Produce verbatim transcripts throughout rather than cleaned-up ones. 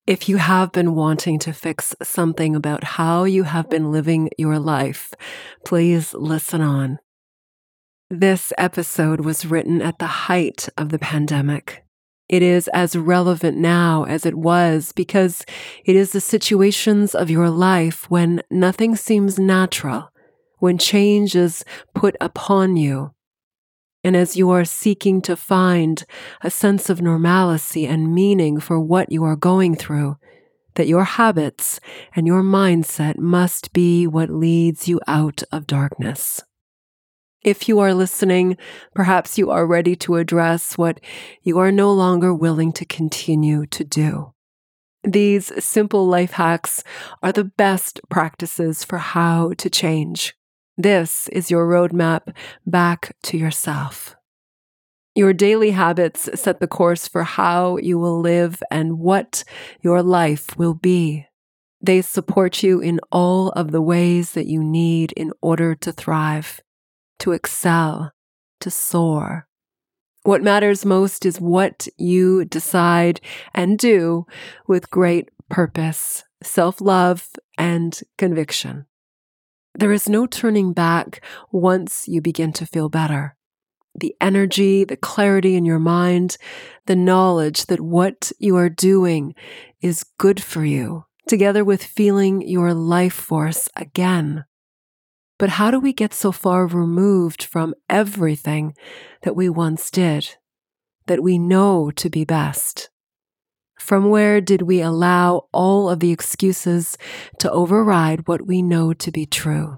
If you have been wanting to fix something about how you have been living your life, please listen on. This episode was written at the height of the pandemic. It is as relevant now as it was because it is the situations of your life when nothing seems natural, when change is put upon you, and as you are seeking to find a sense of normalcy and meaning for what you are going through, that your habits and your mindset must be what leads you out of darkness. If you are listening, perhaps you are ready to address what you are no longer willing to continue to do. These simple life hacks are the best practices for how to change. This is your roadmap back to yourself. Your daily habits set the course for how you will live and what your life will be. They support you in all of the ways that you need in order to thrive, to excel, to soar. What matters most is what you decide and do with great purpose, self-love, and conviction. There is no turning back once you begin to feel better. The energy, the clarity in your mind, the knowledge that what you are doing is good for you, together with feeling your life force again. But how do we get so far removed from everything that we once did, that we know to be best? From where did we allow all of the excuses to override what we know to be true?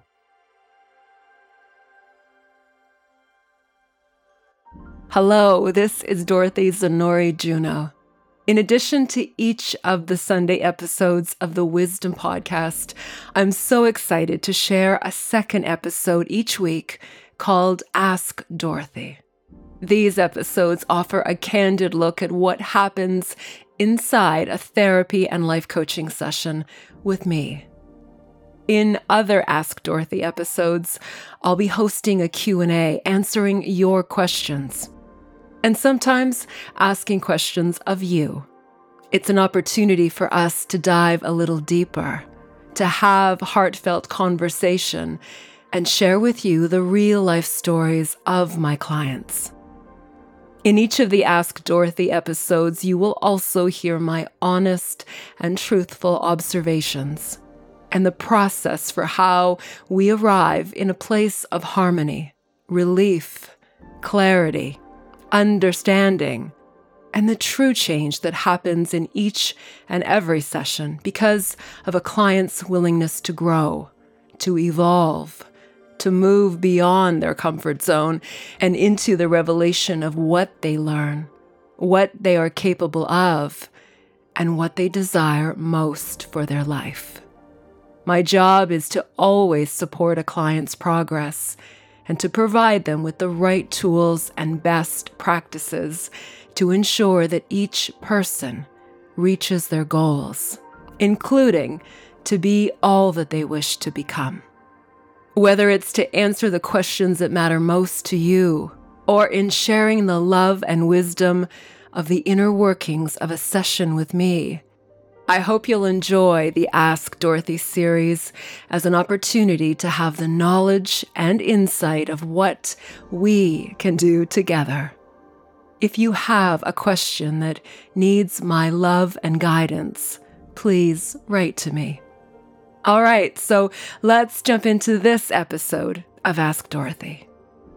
Hello, this is Dorothy Zanori Juneau. In addition to each of the Sunday episodes of the Wisdom Podcast, I'm so excited to share a second episode each week called Ask Dorothy. These episodes offer a candid look at what happens inside a therapy and life coaching session with me. In other Ask Dorothy episodes, I'll be hosting a Q and A, answering your questions, and sometimes asking questions of you. It's an opportunity for us to dive a little deeper, to have heartfelt conversation, and share with you the real-life stories of my clients. In each of the Ask Dorothy episodes, you will also hear my honest and truthful observations and the process for how we arrive in a place of harmony, relief, clarity, understanding, and the true change that happens in each and every session because of a client's willingness to grow, to evolve, to move beyond their comfort zone and into the revelation of what they learn, what they are capable of, and what they desire most for their life. My job is to always support a client's progress and to provide them with the right tools and best practices to ensure that each person reaches their goals, including to be all that they wish to become. Whether it's to answer the questions that matter most to you, or in sharing the love and wisdom of the inner workings of a session with me, I hope you'll enjoy the Ask Dorothy series as an opportunity to have the knowledge and insight of what we can do together. If you have a question that needs my love and guidance, please write to me. All right, so let's jump into this episode of Ask Dorothy.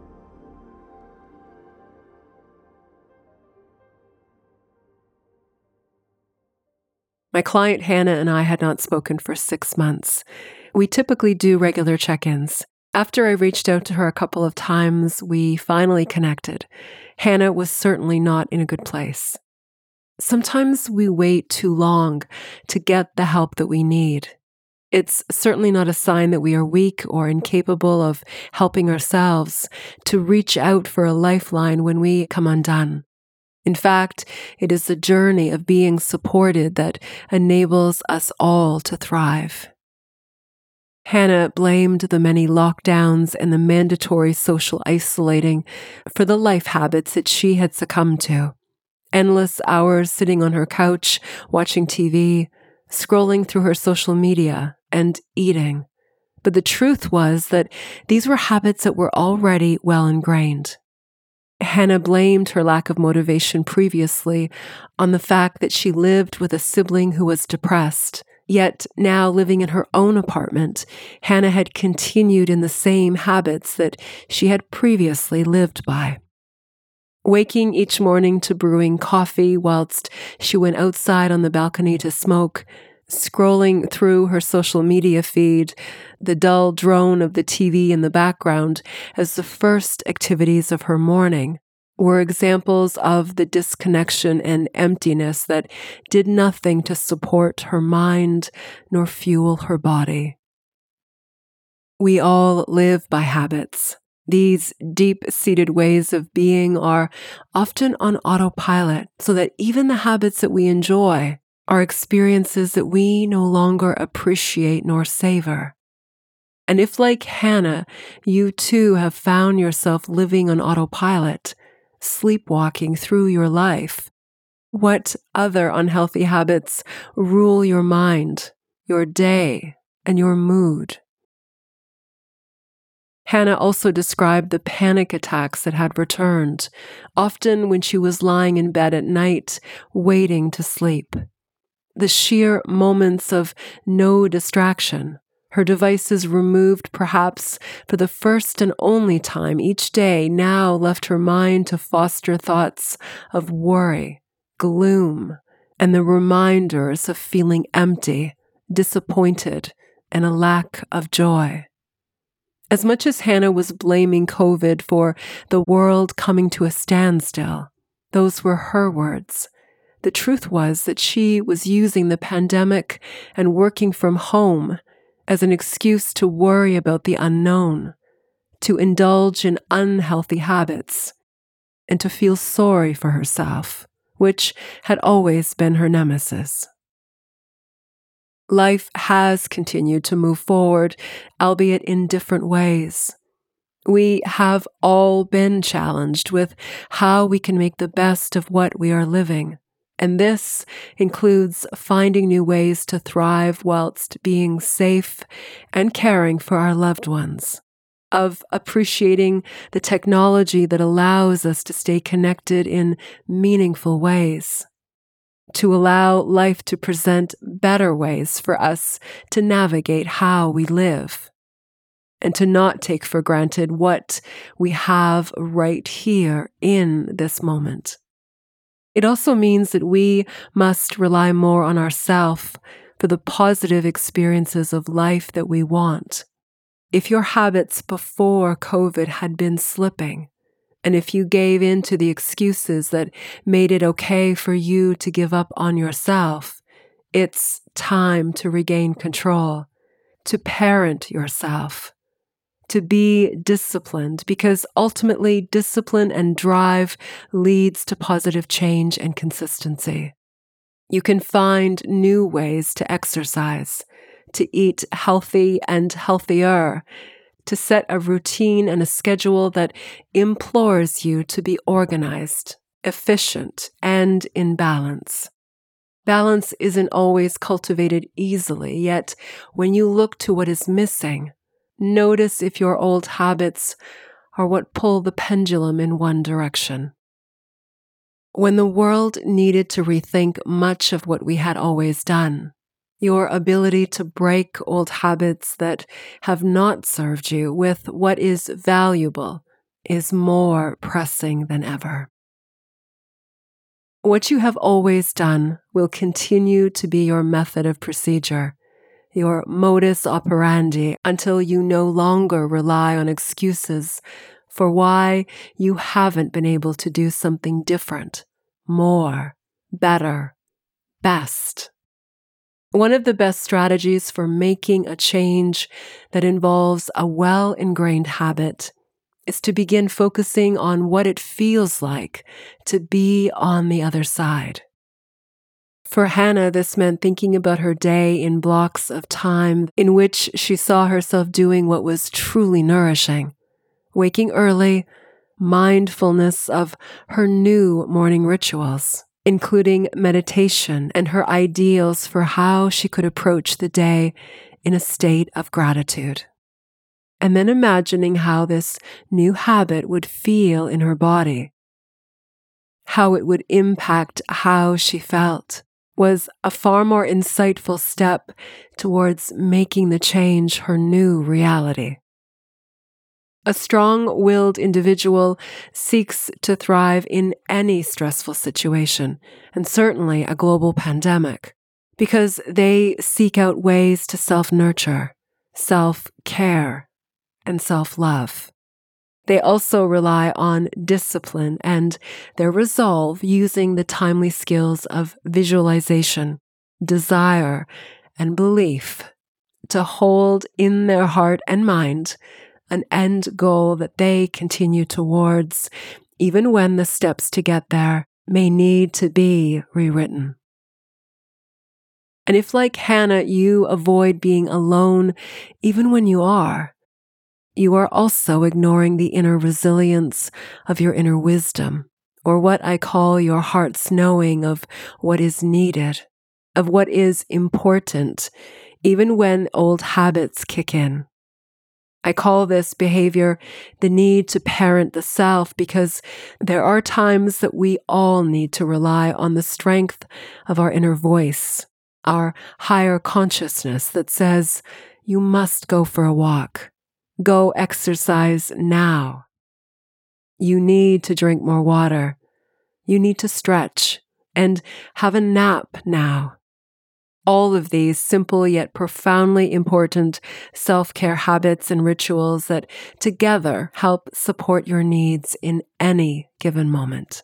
My client Hannah and I had not spoken for six months. We typically do regular check-ins. After I reached out to her a couple of times, we finally connected. Hannah was certainly not in a good place. Sometimes we wait too long to get the help that we need. It's certainly not a sign that we are weak or incapable of helping ourselves to reach out for a lifeline when we come undone. In fact, it is the journey of being supported that enables us all to thrive. Hannah blamed the many lockdowns and the mandatory social isolating for the life habits that she had succumbed to, endless hours sitting on her couch, watching T V, scrolling through her social media, and eating. But the truth was that these were habits that were already well ingrained. Hannah blamed her lack of motivation previously on the fact that she lived with a sibling who was depressed. Yet now, living in her own apartment, Hannah had continued in the same habits that she had previously lived by. Waking each morning to brewing coffee whilst she went outside on the balcony to smoke, scrolling through her social media feed, the dull drone of the T V in the background as the first activities of her morning, were examples of the disconnection and emptiness that did nothing to support her mind nor fuel her body. We all live by habits. These deep-seated ways of being are often on autopilot, so that even the habits that we enjoy are experiences that we no longer appreciate nor savor. And if, like Hannah, you too have found yourself living on autopilot, sleepwalking through your life, what other unhealthy habits rule your mind, your day, and your mood? Hannah also described the panic attacks that had returned, often when she was lying in bed at night, waiting to sleep. The sheer moments of no distraction, her devices removed perhaps for the first and only time each day, now left her mind to foster thoughts of worry, gloom, and the reminders of feeling empty, disappointed, and a lack of joy. As much as Hannah was blaming COVID for the world coming to a standstill, those were her words. The truth was that she was using the pandemic and working from home as an excuse to worry about the unknown, to indulge in unhealthy habits, and to feel sorry for herself, which had always been her nemesis. Life has continued to move forward, albeit in different ways. We have all been challenged with how we can make the best of what we are living, and this includes finding new ways to thrive whilst being safe and caring for our loved ones, of appreciating the technology that allows us to stay connected in meaningful ways, to allow life to present better ways for us to navigate how we live, and to not take for granted what we have right here in this moment. It also means that we must rely more on ourselves for the positive experiences of life that we want. If your habits before COVID had been slipping, and if you gave in to the excuses that made it okay for you to give up on yourself, it's time to regain control, to parent yourself, to be disciplined, because ultimately discipline and drive leads to positive change and consistency. You can find new ways to exercise, to eat healthy and healthier, to set a routine and a schedule that implores you to be organized, efficient, and in balance. Balance isn't always cultivated easily, yet when you look to what is missing, notice if your old habits are what pull the pendulum in one direction. When the world needed to rethink much of what we had always done, your ability to break old habits that have not served you with what is valuable is more pressing than ever. What you have always done will continue to be your method of procedure, your modus operandi, until you no longer rely on excuses for why you haven't been able to do something different, more, better, best. One of the best strategies for making a change that involves a well-ingrained habit is to begin focusing on what it feels like to be on the other side. For Hannah, this meant thinking about her day in blocks of time in which she saw herself doing what was truly nourishing, waking early, mindfulness of her new morning rituals, including meditation and her ideals for how she could approach the day in a state of gratitude. And then imagining how this new habit would feel in her body, how it would impact how she felt, was a far more insightful step towards making the change her new reality. A strong-willed individual seeks to thrive in any stressful situation, and certainly a global pandemic, because they seek out ways to self-nurture, self-care, and self-love. They also rely on discipline and their resolve using the timely skills of visualization, desire, and belief to hold in their heart and mind an end goal that they continue towards, even when the steps to get there may need to be rewritten. And if, like Hannah, you avoid being alone even when you are, you are also ignoring the inner resilience of your inner wisdom, or what I call your heart's knowing of what is needed, of what is important, even when old habits kick in. I call this behavior the need to parent the self, because there are times that we all need to rely on the strength of our inner voice, our higher consciousness that says, you must go for a walk. Go exercise now. You need to drink more water. You need to stretch and have a nap now. All of these simple yet profoundly important self-care habits and rituals that together help support your needs in any given moment.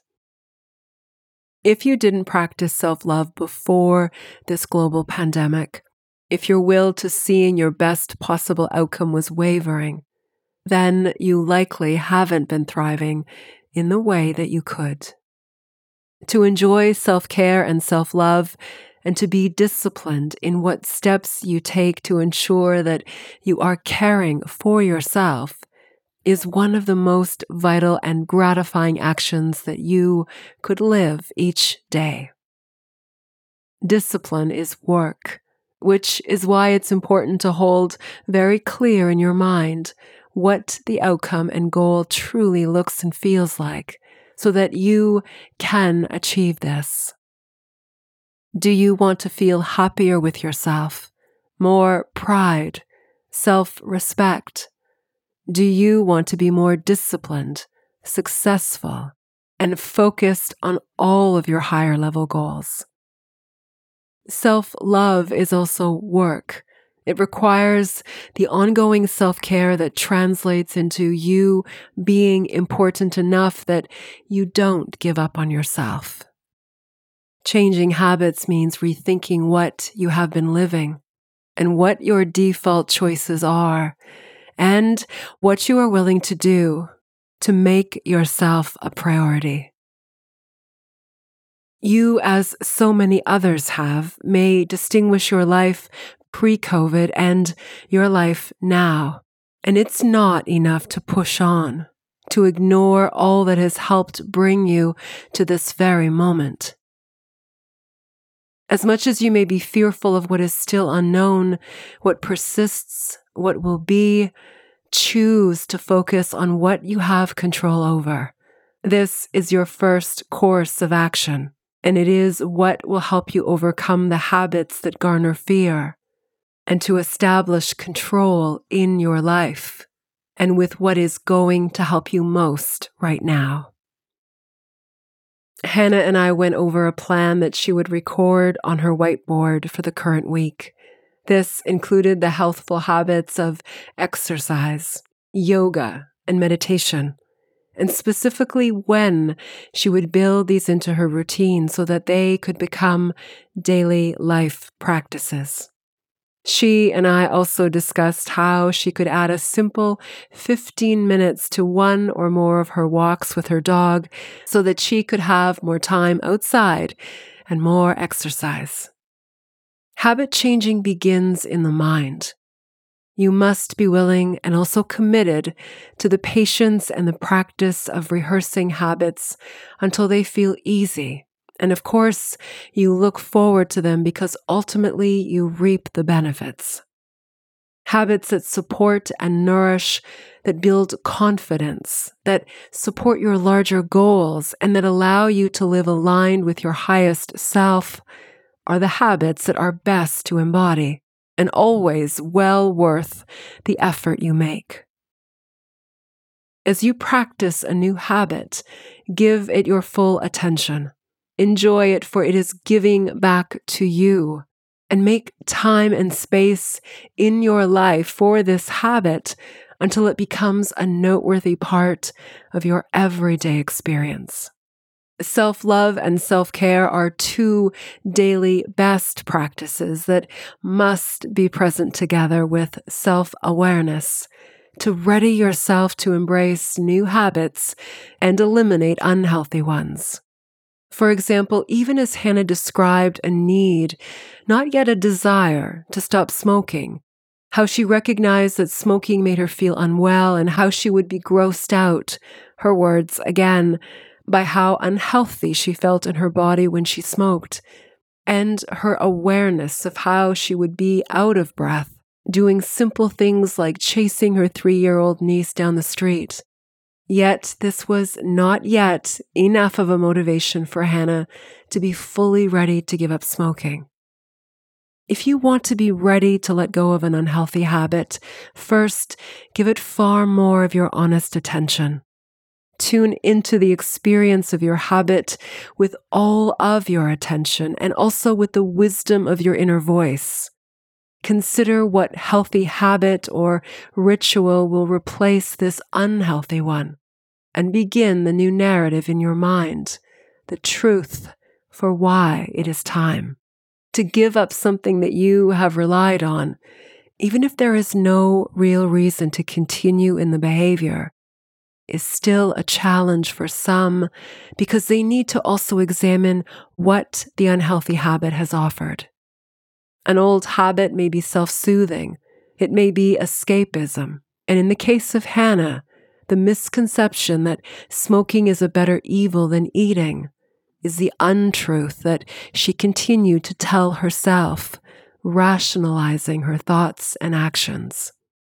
If you didn't practice self-love before this global pandemic, if your will to seeing your best possible outcome was wavering, then you likely haven't been thriving in the way that you could. To enjoy self-care and self-love, and to be disciplined in what steps you take to ensure that you are caring for yourself, is one of the most vital and gratifying actions that you could live each day. Discipline is work, which is why it's important to hold very clear in your mind what the outcome and goal truly looks and feels like, so that you can achieve this. Do you want to feel happier with yourself, more pride, self-respect? Do you want to be more disciplined, successful, and focused on all of your higher level goals? Self-love is also work. It requires the ongoing self-care that translates into you being important enough that you don't give up on yourself. Changing habits means rethinking what you have been living and what your default choices are and what you are willing to do to make yourself a priority. You, as so many others have, may distinguish your life pre-COVID and your life now. And it's not enough to push on, to ignore all that has helped bring you to this very moment. As much as you may be fearful of what is still unknown, what persists, what will be, choose to focus on what you have control over. This is your first course of action, and it is what will help you overcome the habits that garner fear, and to establish control in your life, and with what is going to help you most right now. Hannah and I went over a plan that she would record on her whiteboard for the current week. This included the healthful habits of exercise, yoga, and meditation, and specifically when she would build these into her routine so that they could become daily life practices. She and I also discussed how she could add a simple fifteen minutes to one or more of her walks with her dog so that she could have more time outside and more exercise. Habit changing begins in the mind. You must be willing and also committed to the patience and the practice of rehearsing habits until they feel easy. And of course, you look forward to them because ultimately you reap the benefits. Habits that support and nourish, that build confidence, that support your larger goals, and that allow you to live aligned with your highest self are the habits that are best to embody and always well worth the effort you make. As you practice a new habit, give it your full attention. Enjoy it, for it is giving back to you. And make time and space in your life for this habit until it becomes a noteworthy part of your everyday experience. Self-love and self-care are two daily best practices that must be present together with self-awareness to ready yourself to embrace new habits and eliminate unhealthy ones. For example, even as Hannah described a need, not yet a desire, to stop smoking, how she recognized that smoking made her feel unwell and how she would be grossed out, her words again, by how unhealthy she felt in her body when she smoked, and her awareness of how she would be out of breath, doing simple things like chasing her three-year-old niece down the street. Yet this was not yet enough of a motivation for Hannah to be fully ready to give up smoking. If you want to be ready to let go of an unhealthy habit, first give it far more of your honest attention. Tune into the experience of your habit with all of your attention and also with the wisdom of your inner voice. Consider what healthy habit or ritual will replace this unhealthy one, and begin the new narrative in your mind, the truth for why it is time to give up something that you have relied on, even if there is no real reason to continue in the behavior, is still a challenge for some because they need to also examine what the unhealthy habit has offered. An old habit may be self-soothing. It may be escapism. And in the case of Hannah, the misconception that smoking is a better evil than eating is the untruth that she continued to tell herself, rationalizing her thoughts and actions.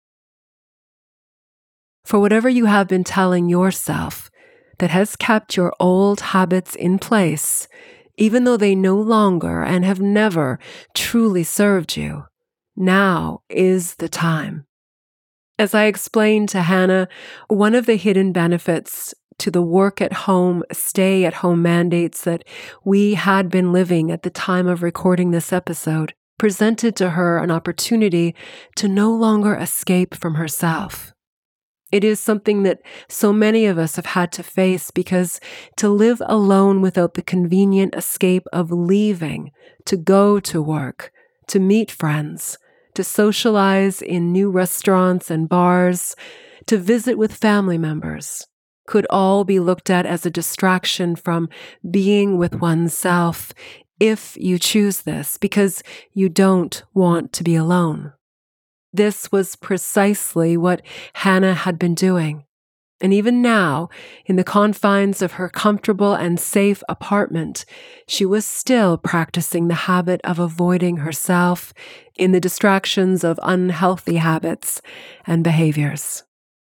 For whatever you have been telling yourself that has kept your old habits in place, even though they no longer and have never truly served you, now is the time. As I explained to Hannah, one of the hidden benefits to the work-at-home, stay-at-home mandates that we had been living at the time of recording this episode presented to her an opportunity to no longer escape from herself. It is something that so many of us have had to face because to live alone without the convenient escape of leaving, to go to work, to meet friends, to socialize in new restaurants and bars, to visit with family members, could all be looked at as a distraction from being with oneself if you choose this because you don't want to be alone. This was precisely what Hannah had been doing. And even now, in the confines of her comfortable and safe apartment, she was still practicing the habit of avoiding herself in the distractions of unhealthy habits and behaviors.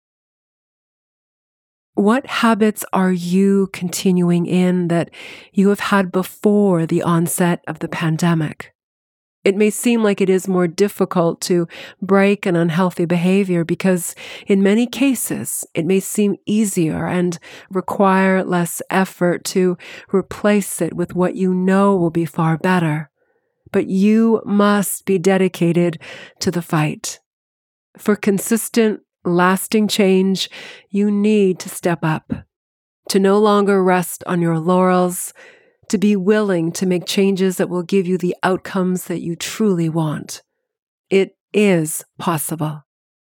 What habits are you continuing in that you have had before the onset of the pandemic? It may seem like it is more difficult to break an unhealthy behavior because in many cases it may seem easier and require less effort to replace it with what you know will be far better. But you must be dedicated to the fight. For consistent, lasting change, you need to step up, to no longer rest on your laurels, to be willing to make changes that will give you the outcomes that you truly want. It is possible.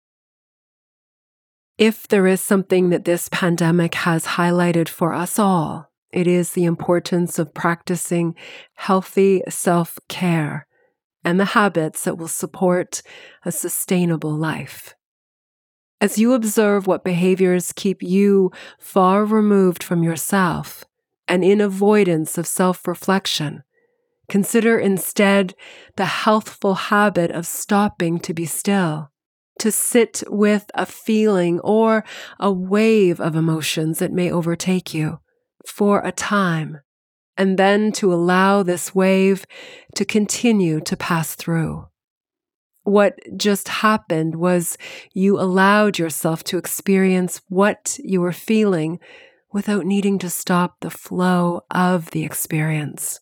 If there is something that this pandemic has highlighted for us all, it is the importance of practicing healthy self-care and the habits that will support a sustainable life. As you observe what behaviors keep you far removed from yourself and in avoidance of self-reflection, consider instead the healthful habit of stopping to be still, to sit with a feeling or a wave of emotions that may overtake you for a time, and then to allow this wave to continue to pass through. What just happened was you allowed yourself to experience what you were feeling without needing to stop the flow of the experience.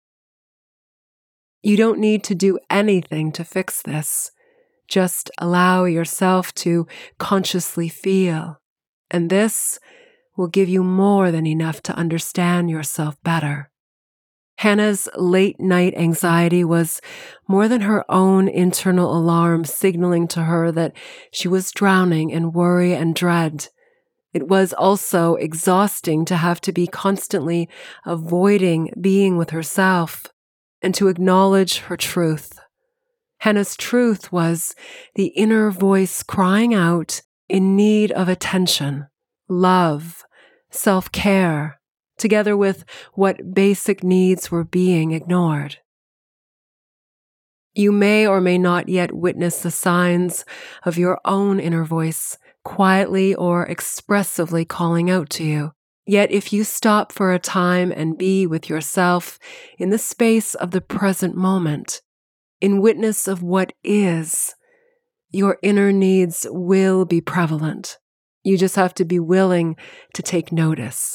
You don't need to do anything to fix this. Just allow yourself to consciously feel, and this will give you more than enough to understand yourself better. Hannah's late-night anxiety was more than her own internal alarm signaling to her that she was drowning in worry and dread. It was also exhausting to have to be constantly avoiding being with herself and to acknowledge her truth. Hannah's truth was the inner voice crying out in need of attention, love, self-care, together with what basic needs were being ignored. You may or may not yet witness the signs of your own inner voice quietly or expressively calling out to you. Yet if you stop for a time and be with yourself in the space of the present moment, in witness of what is, your inner needs will be prevalent. You just have to be willing to take notice.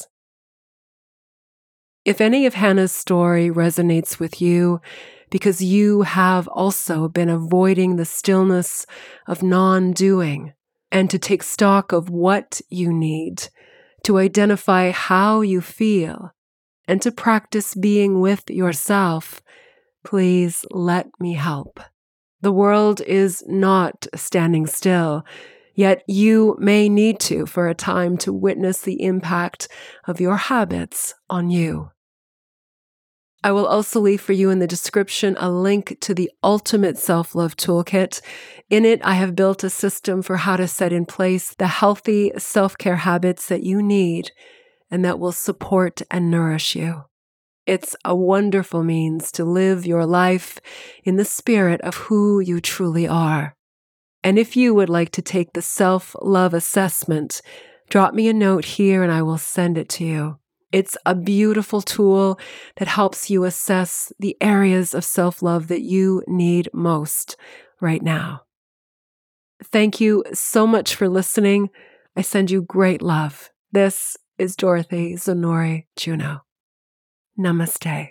If any of Hannah's story resonates with you because you have also been avoiding the stillness of non-doing and to take stock of what you need, to identify how you feel, and to practice being with yourself, please let me help. The world is not standing still, yet you may need to for a time to witness the impact of your habits on you. I will also leave for you in the description a link to the Ultimate Self-Love Toolkit. In it, I have built a system for how to set in place the healthy self-care habits that you need and that will support and nourish you. It's a wonderful means to live your life in the spirit of who you truly are. And if you would like to take the self-love assessment, drop me a note here and I will send it to you. It's a beautiful tool that helps you assess the areas of self-love that you need most right now. Thank you so much for listening. I send you great love. This is Dorothy Zonori Juneau. Namaste.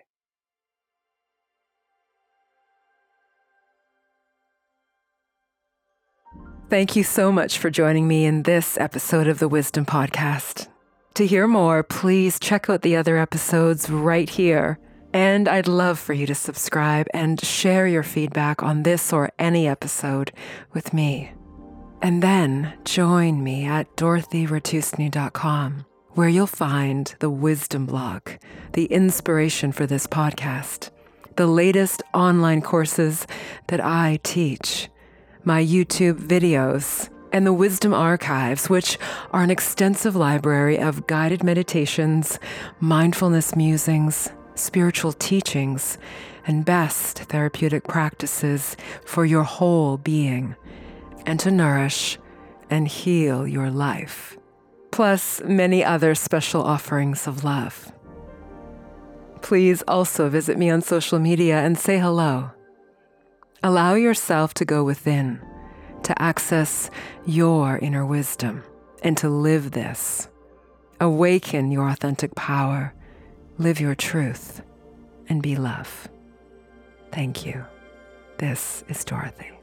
Thank you so much for joining me in this episode of the Wisdom Podcast. To hear more, please check out the other episodes right here. And I'd love for you to subscribe and share your feedback on this or any episode with me. And then join me at dorothy ratusny dot com, where you'll find the Wisdom blog, the inspiration for this podcast, the latest online courses that I teach, my YouTube videos, and the Wisdom Archives, which are an extensive library of guided meditations, mindfulness musings, spiritual teachings, and best therapeutic practices for your whole being, and to nourish and heal your life, plus many other special offerings of love. Please also visit me on social media and say hello. Allow yourself to go within, to access your inner wisdom, and to live this. Awaken your authentic power, live your truth, and be love. Thank you. This is Dorothy.